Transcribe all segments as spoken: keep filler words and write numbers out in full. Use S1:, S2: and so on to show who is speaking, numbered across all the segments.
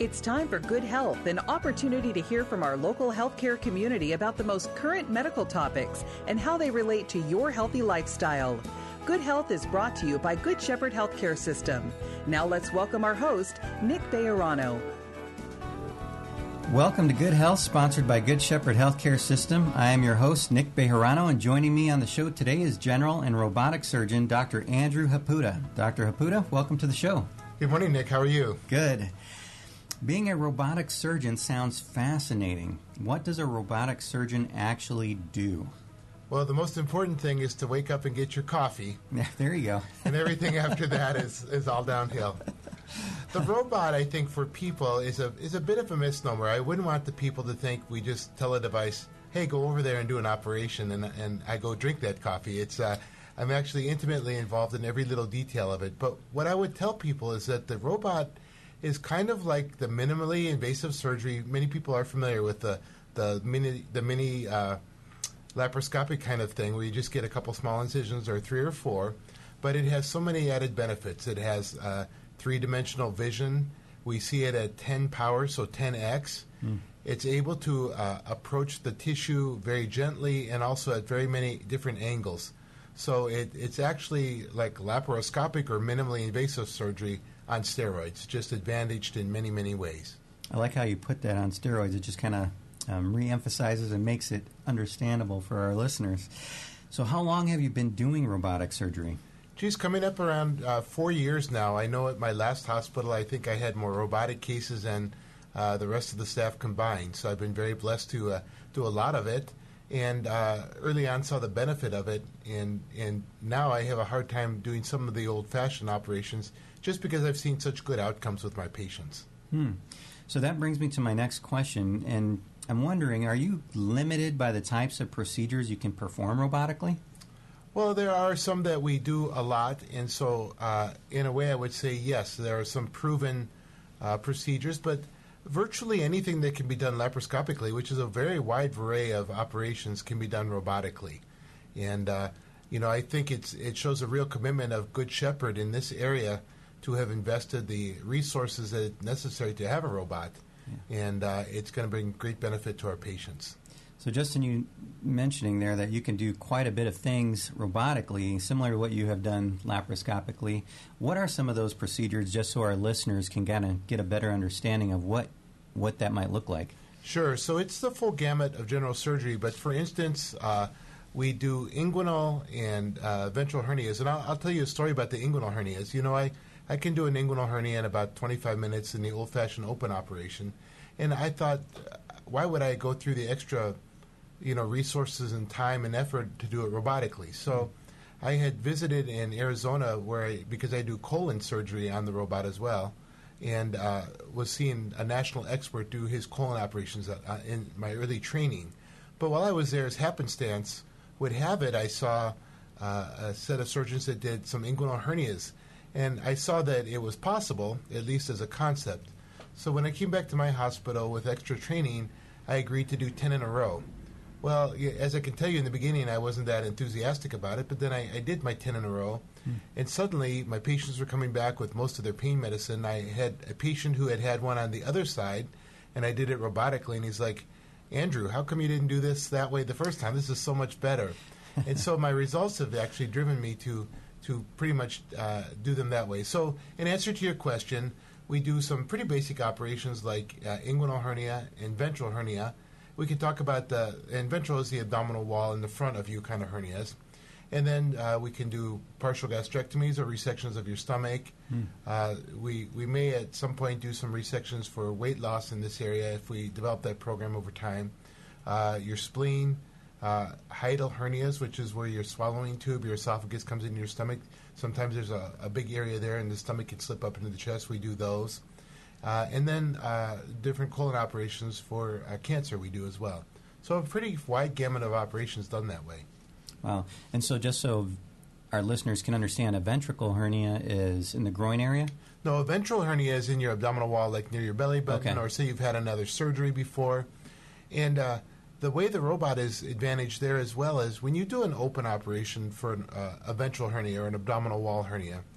S1: It's time for Good Health, an opportunity to hear from our local healthcare community about the most current medical topics and how they relate to your healthy lifestyle. Good Health is brought to you by Good Shepherd Healthcare System. Now let's welcome our host, Nick Bejarano.
S2: Welcome to Good Health, sponsored by Good Shepherd Healthcare System. I am your host, Nick Bejarano, and joining me on the show today is General and Robotic Surgeon Doctor Andrew Hapuda. Doctor Hapuda, welcome to the show.
S3: Good morning, Nick. How are you?
S2: Good. Being a robotic surgeon sounds fascinating. What does a robotic surgeon actually do?
S3: Well, the most important thing is to wake up and get your coffee.
S2: Yeah, there you go.
S3: And everything after that is, is all downhill. The robot, I think, for people is a is a bit of a misnomer. I wouldn't want the people to think we just tell a device, hey, go over there and do an operation, and and I go drink that coffee. It's uh, I'm actually intimately involved in every little detail of it. But what I would tell people is that the robot is kind of like the minimally invasive surgery. Many people are familiar with the the mini the mini uh, laparoscopic kind of thing, where you just get a couple small incisions or three or four. But it has so many added benefits. It has uh, three-dimensional vision. We see it at ten power, so ten x. Mm. It's able to uh, approach the tissue very gently and also at very many different angles. So it, it's actually like laparoscopic or minimally invasive surgery on steroids, just advantaged in many, many ways.
S2: I like how you put that on steroids. It just kind of um, re-emphasizes and makes it understandable for our listeners. So how long have you been doing robotic surgery?
S3: Geez, coming up around uh, four years now. I know at my last hospital, I think I had more robotic cases than uh, the rest of the staff combined. So I've been very blessed to uh, do a lot of it. And uh, early on saw the benefit of it. And, and now I have a hard time doing some of the old-fashioned operations just because I've seen such good outcomes with my patients.
S2: Hmm. So that brings me to my next question. And I'm wondering, are you limited by the types of procedures you can perform robotically?
S3: Well, there are some that we do a lot, and so uh, in a way I would say yes, there are some proven uh, procedures, but virtually anything that can be done laparoscopically, which is a very wide array of operations, can be done robotically. And, uh, you know, I think it's it shows a real commitment of Good Shepherd in this area to have invested the resources that are necessary to have a robot, yeah. and uh, it's going to bring great benefit to our patients.
S2: So Justin, you mentioning there that you can do quite a bit of things robotically, similar to what you have done laparoscopically. What are some of those procedures, just so our listeners can kind of get a better understanding of what, what that might look like?
S3: Sure. So it's the full gamut of general surgery, but for instance, uh, we do inguinal and uh, ventral hernias. And I'll, I'll tell you a story about the inguinal hernias. You know, I, I can do an inguinal hernia in about twenty-five minutes in the old-fashioned open operation. And I thought, why would I go through the extra, you know, resources and time and effort to do it robotically? So I had visited in Arizona where I, because I do colon surgery on the robot as well, and uh, was seeing a national expert do his colon operations uh, in my early training. But while I was there, as happenstance would have it, I saw uh, a set of surgeons that did some inguinal hernias, and I saw that it was possible, at least as a concept. So when I came back to my hospital with extra training, I agreed to do ten in a row. Well, as I can tell you in the beginning, I wasn't that enthusiastic about it, but then I, I did my ten in a row, hmm. and suddenly my patients were coming back with most of their pain medicine. I had a patient who had had one on the other side, and I did it robotically, and he's like, Andrew, how come you didn't do this that way the first time? This is so much better. And so my results have actually driven me to, to pretty much uh, do them that way. So in answer to your question, we do some pretty basic operations like uh, inguinal hernia and ventral hernia. We can talk about the, and ventral is the abdominal wall in the front of you kind of hernias. And then uh, we can do partial gastrectomies or resections of your stomach. Mm. Uh, we, we may at some point do some resections for weight loss in this area if we develop that program over time. Uh, your spleen, uh, hiatal hernias, which is where your swallowing tube, your esophagus comes into your stomach. Sometimes there's a, a big area there and the stomach can slip up into the chest. We do those. Uh, and then uh, different colon operations for uh, cancer we do as well. So a pretty wide gamut of operations done that way.
S2: Wow. And so just so our listeners can understand, a ventricle hernia is in the groin area?
S3: No, a ventral hernia is in your abdominal wall, like near your belly button, okay. or say you've had another surgery before. And uh, the way the robot is advantaged there as well is when you do an open operation for an, uh, a ventral hernia or an abdominal wall hernia,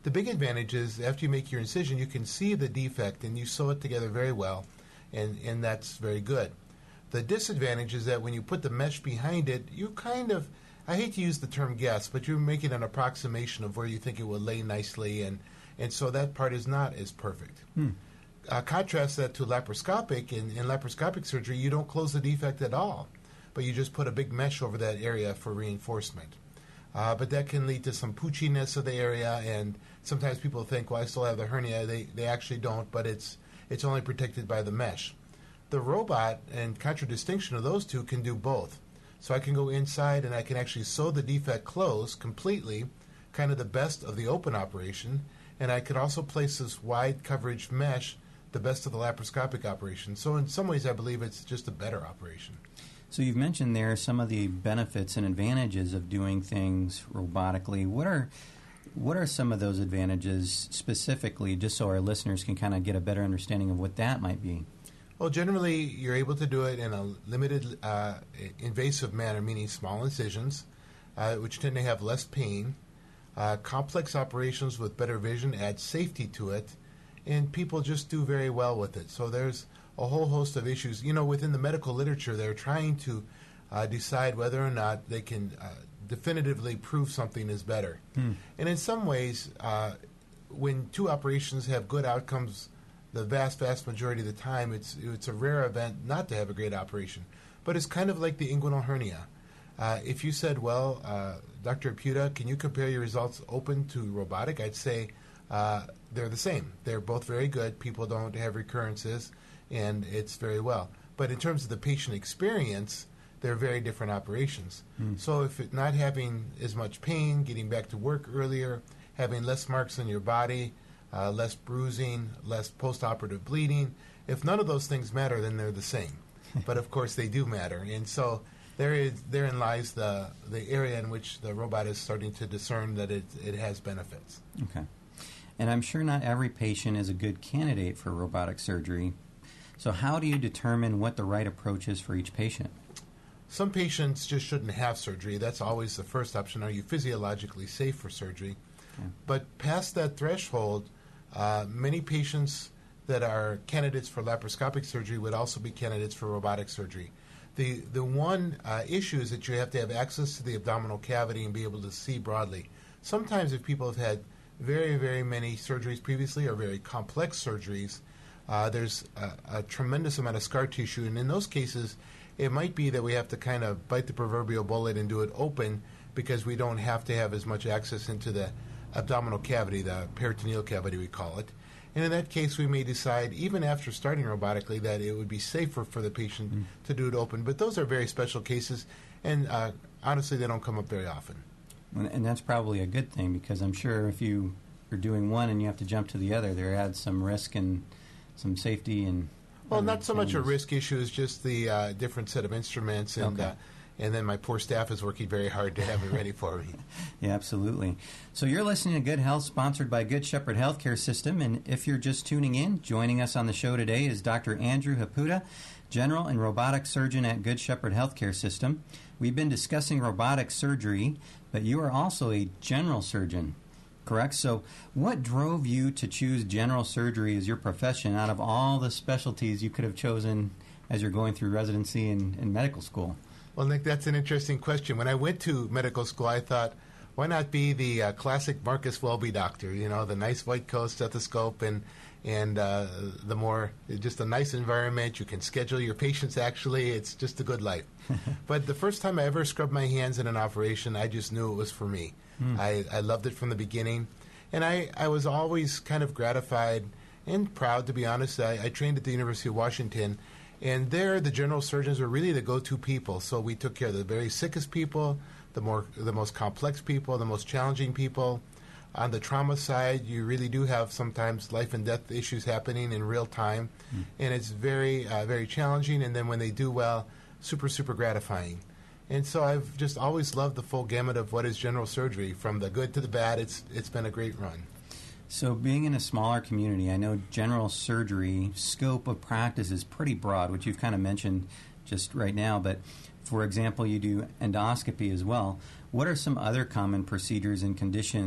S3: The big advantage is after you make your incision, you can see the defect and you sew it together very well, and, and that's very good. The disadvantage is that when you put the mesh behind it, you kind of, I hate to use the term guess, but you're making an approximation of where you think it will lay nicely, and, and so that part is not as perfect.
S2: Hmm.
S3: Uh, contrast that to laparoscopic. In, in laparoscopic surgery, you don't close the defect at all, but you just put a big mesh over that area for reinforcement. Uh, but that can lead to some poochiness of the area, and sometimes people think, well, I still have the hernia. They they actually don't, but it's it's only protected by the mesh. The robot, in contradistinction of those two, can do both. So I can go inside and I can actually sew the defect closed completely, kind of the best of the open operation, and I could also place this wide coverage mesh, the best of the laparoscopic operation. So in some ways I believe it's just a better operation.
S2: So you've mentioned there some of the benefits and advantages of doing things robotically. What are what are some of those advantages specifically, just so our listeners can kind of get a better understanding of what that might be?
S3: Well, generally, you're able to do it in a limited uh, invasive manner, meaning small incisions, uh, which tend to have less pain. Uh, complex operations with better vision add safety to it, and people just do very well with it. So there's a whole host of issues. You know, within the medical literature, they're trying to uh, decide whether or not they can uh, definitively prove something is better. Hmm. And in some ways, uh, when two operations have good outcomes, the vast, vast majority of the time, it's it's a rare event not to have a great operation. But it's kind of like the inguinal hernia. Uh, if you said, well, uh, Doctor Apuda, can you compare your results open to robotic? I'd say uh, they're the same. They're both very good. People don't have recurrences, and it's very well. But in terms of the patient experience, they're very different operations. Mm. So if it, not having as much pain, getting back to work earlier, having less marks on your body, uh, less bruising, less post-operative bleeding, if none of those things matter, then they're the same. But of course they do matter. And so there is, therein lies the, the area in which the robot is starting to discern that it, it has benefits.
S2: Okay. And I'm sure not every patient is a good candidate for robotic surgery. So how do you determine what the right approach is for each patient?
S3: Some patients just shouldn't have surgery. That's always the first option. Are you physiologically safe for surgery? Okay. But past that threshold, uh, many patients that are candidates for laparoscopic surgery would also be candidates for robotic surgery. The the one uh, issue is that you have to have access to the abdominal cavity and be able to see broadly. Sometimes if people have had very, very many surgeries previously or very complex surgeries, uh, there's a, a tremendous amount of scar tissue, and in those cases it might be that we have to kind of bite the proverbial bullet and do it open because we don't have to have as much access into the abdominal cavity, the peritoneal cavity we call it. And in that case, we may decide, even after starting robotically, that it would be safer for the patient mm. to do it open. But those are very special cases, and uh, honestly, they don't come up very often.
S2: And that's probably a good thing, because I'm sure if you are doing one and you have to jump to the other, there adds some risk and some safety. And
S3: Well, not so much a risk issue as just the uh, different set of instruments, and
S2: okay.
S3: uh, and then my poor staff is working very hard to have it ready for me.
S2: Yeah, absolutely. So you're listening to Good Health, sponsored by Good Shepherd Healthcare System. And if you're just tuning in, joining us on the show today is Doctor Andrew Hapuda, General and Robotic Surgeon at Good Shepherd Healthcare System. We've been discussing robotic surgery, but you are also a general surgeon, correct? So what drove you to choose general surgery as your profession out of all the specialties you could have chosen as you're going through residency and, and medical school?
S3: Well, Nick, that's an interesting question. When I went to medical school, I thought, why not be the uh, classic Marcus Welby doctor, you know, the nice white coat, stethoscope, and and uh, the more, just a nice environment. You can schedule your patients, actually. It's just a good life. But the first time I ever scrubbed my hands in an operation, I just knew it was for me. Mm. I, I loved it from the beginning. And I, I was always kind of gratified and proud, to be honest. I, I trained at the University of Washington, and there the general surgeons were really the go-to people. So we took care of the very sickest people, the more the most complex people, the most challenging people. On the trauma side, you really do have sometimes life and death issues happening in real time, mm. and it's very, uh, very challenging. And then when they do well, super, super gratifying. And so I've just always loved the full gamut of what is general surgery, from the good to the bad. It's it's been a great run.
S2: So being in a smaller community, I know general surgery scope of practice is pretty broad, which you've kind of mentioned just right now. But, for example, you do endoscopy as well. What are some other common procedures and conditions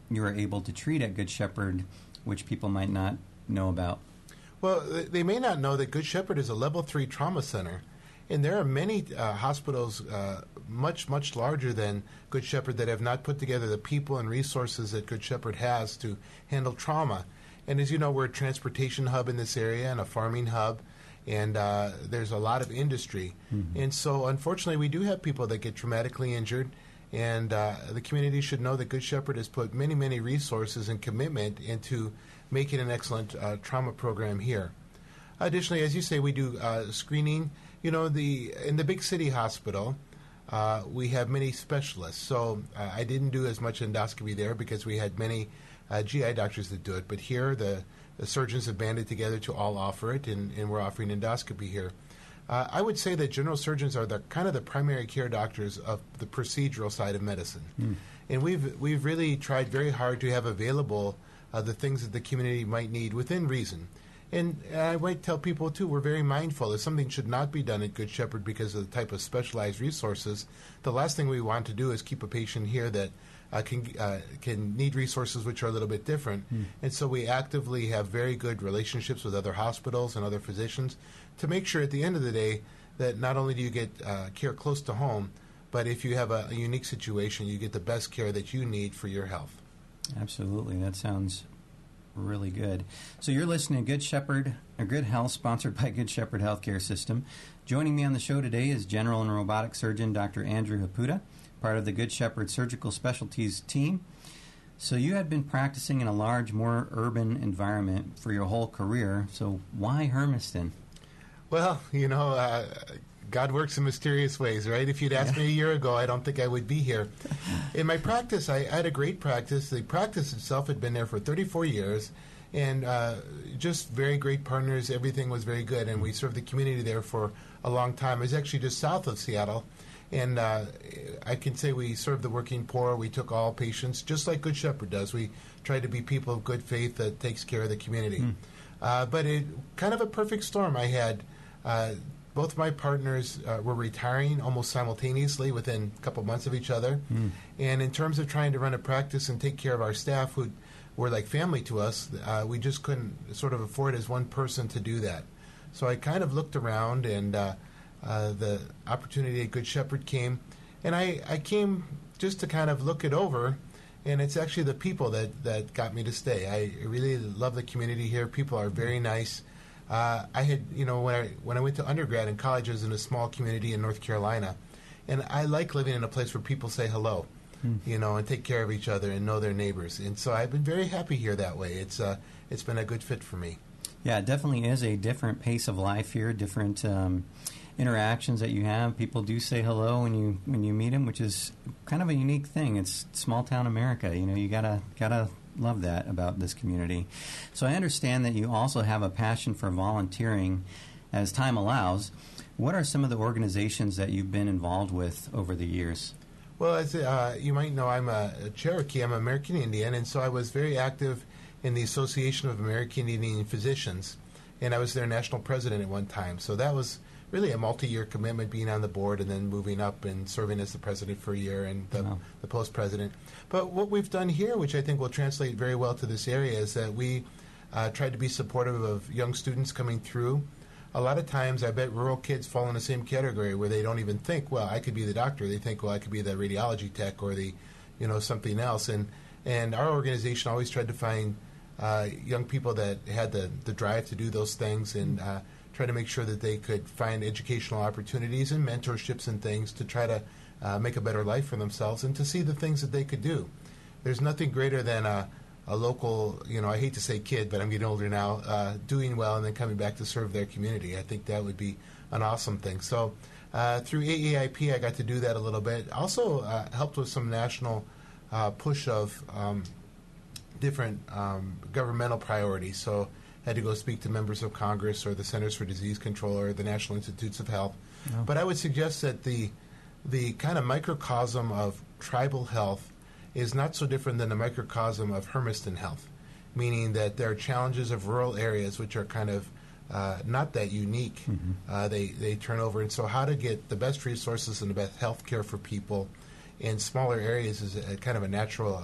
S2: you are able to treat at Good Shepherd, which people might not know about?
S3: Well, they may not know that Good Shepherd is a level three trauma center. And there are many uh, hospitals uh, much, much larger than Good Shepherd that have not put together the people and resources that Good Shepherd has to handle trauma. And as you know, we're a transportation hub in this area and a farming hub, and uh, there's a lot of industry. Mm-hmm. And so, unfortunately, we do have people that get traumatically injured, and uh, the community should know that Good Shepherd has put many, many resources and commitment into making an excellent uh, trauma program here. Additionally, as you say, we do uh, screening. You know, the in the big city hospital, uh, we have many specialists. So uh, I didn't do as much endoscopy there because we had many uh, G I doctors that do it. But here, the, the surgeons have banded together to all offer it, and, and we're offering endoscopy here. Uh, I would say that general surgeons are the kind of the primary care doctors of the procedural side of medicine. Mm. And we've we've really tried very hard to have available uh, the things that the community might need within reason. And I might tell people, too, we're very mindful. If something should not be done at Good Shepherd because of the type of specialized resources, the last thing we want to do is keep a patient here that uh, can uh, can need resources which are a little bit different. Mm. And so we actively have very good relationships with other hospitals and other physicians to make sure at the end of the day that not only do you get uh, care close to home, but if you have a, a unique situation, you get the best care that you need for your health.
S2: Absolutely. That sounds really good. So you're listening to Good Shepherd, or Good Health, sponsored by Good Shepherd Healthcare System. Joining me on the show today is General and Robotic Surgeon Doctor Andrew Hapuda, part of the Good Shepherd Surgical Specialties team. So you had been practicing in a large, more urban environment for your whole career. So why Hermiston?
S3: Well, you know, uh, God works in mysterious ways, right? If you'd asked me a year ago, I don't think I would be here. In my practice, I, I had a great practice. The practice itself had been there for thirty-four years, and uh, just very great partners. Everything was very good, and we served the community there for a long time. It was actually just south of Seattle, and uh, I can say we served the working poor. We took all patients, just like Good Shepherd does. We tried to be people of good faith that takes care of the community. Mm. Uh, but it kind of a perfect storm. I had uh, both my partners uh, were retiring almost simultaneously within a couple months of each other. Mm. And in terms of trying to run a practice and take care of our staff who were like family to us, uh, we just couldn't sort of afford as one person to do that. So I kind of looked around, and uh, uh, the opportunity at Good Shepherd came. And I, I came just to kind of look it over, and it's actually the people that, that got me to stay. I really love the community here. People are very nice. Uh, I had, you know, when I when I went to undergrad in college, I was in a small community in North Carolina, and I like living in a place where people say hello, hmm. you know, and take care of each other and know their neighbors. And so I've been very happy here that way. It's uh, it's been a good fit for me.
S2: Yeah, it definitely is a different pace of life here, different um, interactions that you have. People do say hello when you when you meet them, which is kind of a unique thing. It's small town America. You know, you gotta gotta. love that about this community. So I understand that you also have a passion for volunteering as time allows. What are some of the organizations that you've been involved with over the years?
S3: Well, as uh, you might know, I'm a, a Cherokee. I'm an American Indian, and so I was very active in the Association of American Indian Physicians, and I was their national president at one time. So that was really a multi-year commitment, being on the board and then moving up and serving as the president for a year and the, wow. the post-president. But what we've done here, which I think will translate very well to this area, is that we uh, tried to be supportive of young students coming through. A lot of times, I bet rural kids fall in the same category where they don't even think, well, I could be the doctor. They think, well, I could be the radiology tech or the, you know, something else. And and our organization always tried to find uh, young people that had the, the drive to do those things and uh, try to make sure that they could find educational opportunities and mentorships and things to try to uh, make a better life for themselves and to see the things that they could do. There's nothing greater than a, a local, you know, I hate to say kid, but I'm getting older now, uh, doing well and then coming back to serve their community. I think that would be an awesome thing. So uh, through A A I P, I got to do that a little bit. Also uh, helped with some national uh, push of um, different um, governmental priorities. So had to go speak to members of Congress or the Centers for Disease Control or the National Institutes of Health. Oh. But I would suggest that the the kind of microcosm of tribal health is not so different than the microcosm of Hermiston health, meaning that there are challenges of rural areas which are kind of uh, not that unique. Mm-hmm. Uh, they, they turn over. And so how to get the best resources and the best health care for people in smaller areas is a, a kind of a natural um,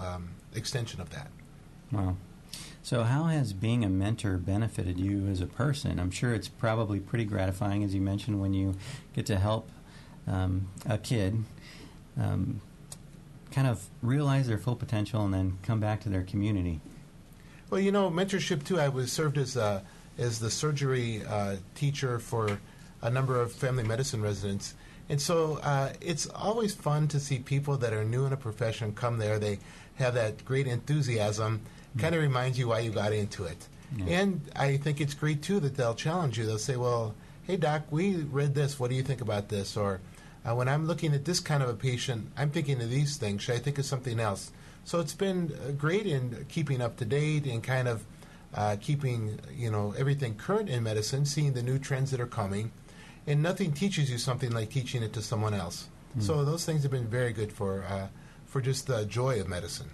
S3: extension of that.
S2: Wow. So how has being a mentor benefited you as a person? I'm sure it's probably pretty gratifying, as you mentioned, when you get to help um, a kid um, kind of realize their full potential and then come back to their community.
S3: Well, you know, mentorship, too. I was served as uh, as the surgery uh, teacher for a number of family medicine residents. And so uh, it's always fun to see people that are new in a profession come there. They have that great enthusiasm, kind of reminds you why you got into it. Yeah. And I think it's great, too, that they'll challenge you. They'll say, well, hey, doc, we read this. What do you think about this? Or uh, when I'm looking at this kind of a patient, I'm thinking of these things. Should I think of something else? So it's been uh, great in keeping up to date and kind of uh, keeping, you know, everything current in medicine, seeing the new trends that are coming. And nothing teaches you something like teaching it to someone else. Mm. So those things have been very good for uh, for just the joy of medicine.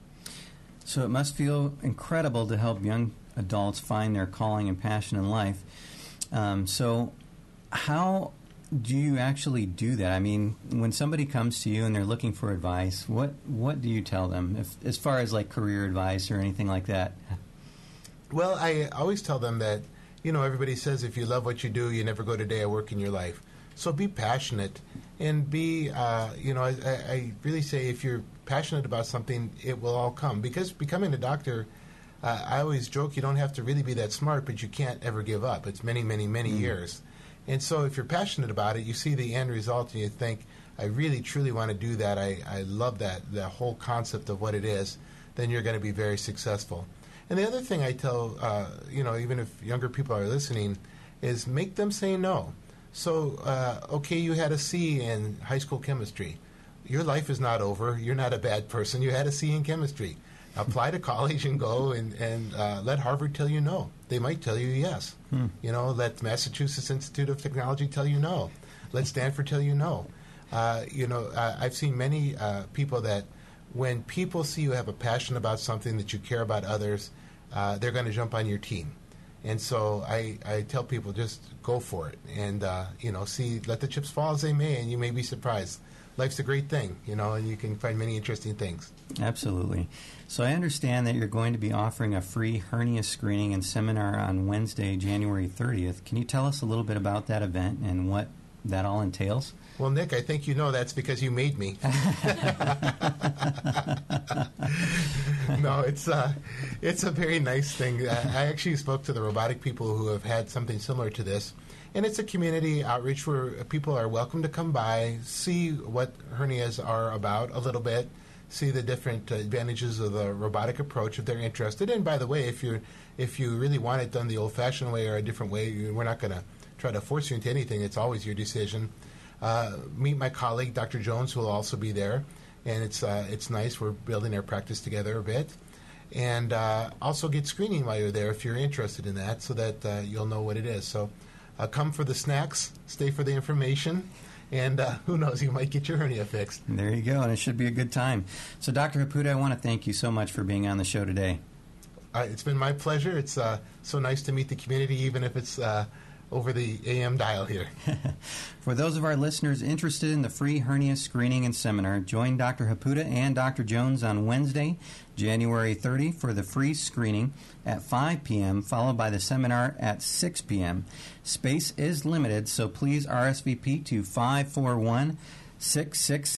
S2: So it must feel incredible to help young adults find their calling and passion in life. Um, so how do you actually do that? I mean, when somebody comes to you and they're looking for advice, what what do you tell them, if, as far as like career advice or anything like that?
S3: Well, I always tell them that, you know, everybody says if you love what you do, you never go to a day of work in your life. So be passionate and be, uh, you know, I, I really say if you're passionate about something, it will all come. Because becoming a doctor, uh, I always joke you don't have to really be that smart, but you can't ever give up. It's many, many, many mm. years. And so if you're passionate about it, you see the end result and you think, I really, truly want to do that. I, I love that, that whole concept of what it is. Then you're going to be very successful. And the other thing I tell, uh, you know, even if younger people are listening, is make them say no. So, uh, okay, you had a C in high school chemistry. Your life is not over. You're not a bad person. You had a C in chemistry. Apply to college and go and, and uh, let Harvard tell you no. They might tell you yes. Hmm. You know, let Massachusetts Institute of Technology tell you no. Let Stanford tell you no. Uh, you know, uh, I've seen many uh, people that when people see you have a passion about something, that you care about others, uh, they're going to jump on your team. And so I, I tell people just go for it and, uh, you know, see, let the chips fall as they may, and you may be surprised. Life's a great thing, you know, and you can find many interesting things.
S2: Absolutely. So I understand that you're going to be offering a free hernia screening and seminar on Wednesday, January thirtieth. Can you tell us a little bit about that event and what that all entails?
S3: Well, Nick, I think you know that's because you made me. No, it's uh, it's a very nice thing. I actually spoke to the robotic people who have had something similar to this. And it's a community outreach where people are welcome to come by, see what hernias are about a little bit, see the different advantages of the robotic approach if they're interested. And by the way, if you if you really want it done the old-fashioned way or a different way, we're not going to try to force you into anything. It's always your decision. Uh, meet my colleague, Doctor Jones, who will also be there. And it's uh, it's nice. We're building our practice together a bit. And uh, also get screening while you're there if you're interested in that, so that uh, you'll know what it is. So uh, come for the snacks, stay for the information, and uh, who knows, you might get your hernia fixed.
S2: There you go, and it should be a good time. So, Doctor Hapuda, I want to thank you so much for being on the show today.
S3: Uh, it's been my pleasure. It's uh, so nice to meet the community, even if it's uh, over the A M dial here.
S2: For those of our listeners interested in the free hernia screening and seminar, join Doctor Hapuda and Doctor Jones on Wednesday, January thirtieth, for the free screening at five p.m., followed by the seminar at six p.m. Space is limited, so please R S V P to five four one, six six